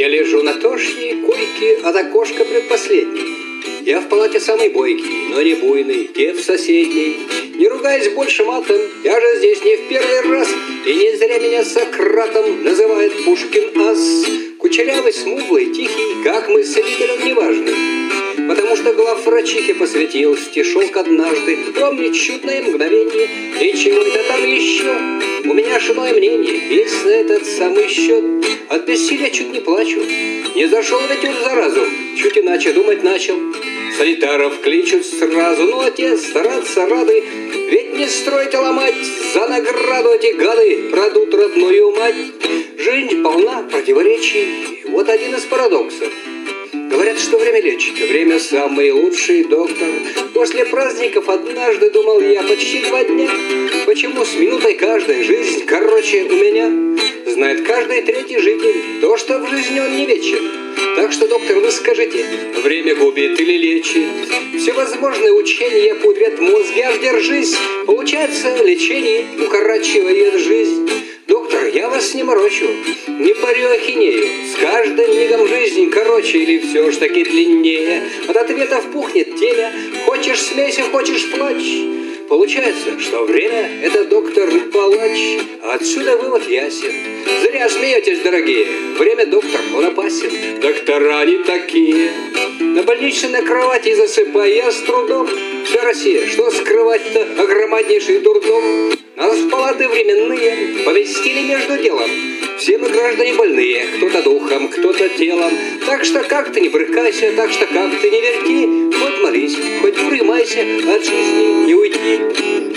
Я лежу на тошней койке от окошка предпоследней. Я в палате самый бойкий, но не буйный, те в соседней. Не ругаясь больше матом, я же здесь не в первый раз. И не зря меня Сократом называет Пушкин ас. Кучерявый, смуглый, тихий, как мы с Виталем неважный. Потому что главврачихе посвятил стишок однажды. Помнить чудное мгновение и чего-то там еще. У меня иное мнение, есть на этот самый счет. От бессилия чуть не плачу. Не зашел ветер за разум, чуть иначе думать начал. Санитаров кличут сразу, но отец стараться рады. Ведь не строить, а ломать за награду эти гады продут родную мать. Жизнь полна противоречий, вот один из парадоксов. Говорят, что время лечит, время самый лучший доктор. После праздников однажды думал я почти 2 дня. Почему с минутой каждая жизнь короче у меня? Знает каждый третий житель то, что в жизни он не вечен. Так что, доктор, вы скажите, время губит или лечит? Всевозможные учения пудрят мозг, аж держись. Получается, лечение укорачивает жизнь. Доктор, я вас не морочу, не парю ахинею. С каждым мигом жизнь короче или все ж таки длиннее. От ответов пухнет темя, хочешь смейся, хочешь плачь. Получается, что время – это доктор-палач. Отсюда вывод ясен. Зря смеетесь, дорогие. Время доктор, он опасен. Доктора не такие. На больничной кровати засыпая я с трудом. Вся Россия, что скрывать-то, огромнейший дурдом. Нас в палаты временные поместили между делом. Все мы граждане больные, кто-то духом, кто-то телом. Так что как ты не брыкайся, так что как ты не верти. Хоть молись, хоть уремайся, от жизни не уйти.